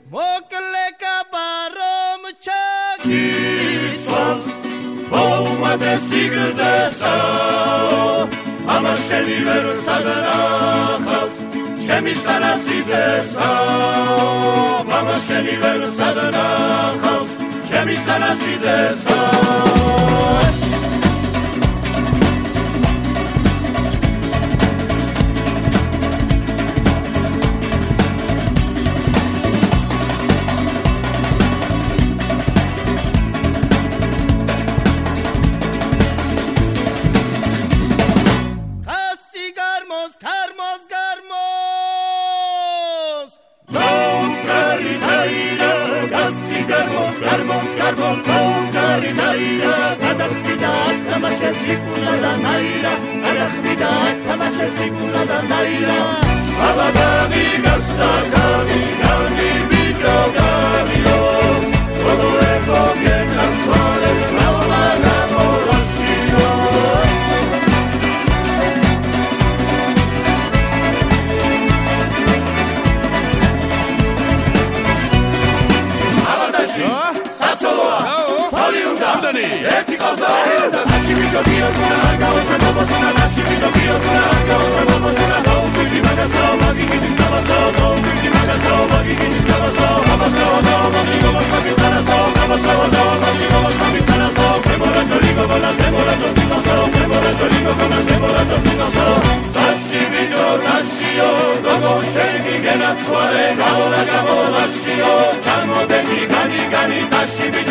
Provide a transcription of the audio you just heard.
მოკლეკა ბარომჩაკი ისვამს მოუმატე სიგრძესა ამას შენი ვერ სადნახავს ჩემის თანასიძესა ამას შენი ვერ სადნახავს ჩემის თანასიძესა Garbos, Kari Naira, Adachvida, Tamashetikula Naira, Adachvida, Tamashetikula Naira, Abagami Gasakami, Gami Bijogami, Todo Eko Getan Swale, Laula Namo Roshiro. Abadashi. ერთი ყავდა ნაში ვიდოქია თუნა გაუშვა მობოსუნა ნაში ვიდოქია თუნა გაუშვა მობოსუნა დაუკვირდი მაგასაო მაგიგინის დავასაო დაუკვირდი მაგასაო მაგიგინის დავასაო ამასაო დაუმაგიგო მასკაპისთანასაო ამასაო დაუმაგიგო მასკაპისთანასაო პრემორა ჯოლიგო ბონა ზემორა ჯოსინასაო პრემორა ჯოლიგო ბონა ზემორა ჯოსინასაო ნაში ვიდო ნაშიო გოგო შენი გენაცვალე გაურა გამოლაშიო ჩამოდები განი განი ნაში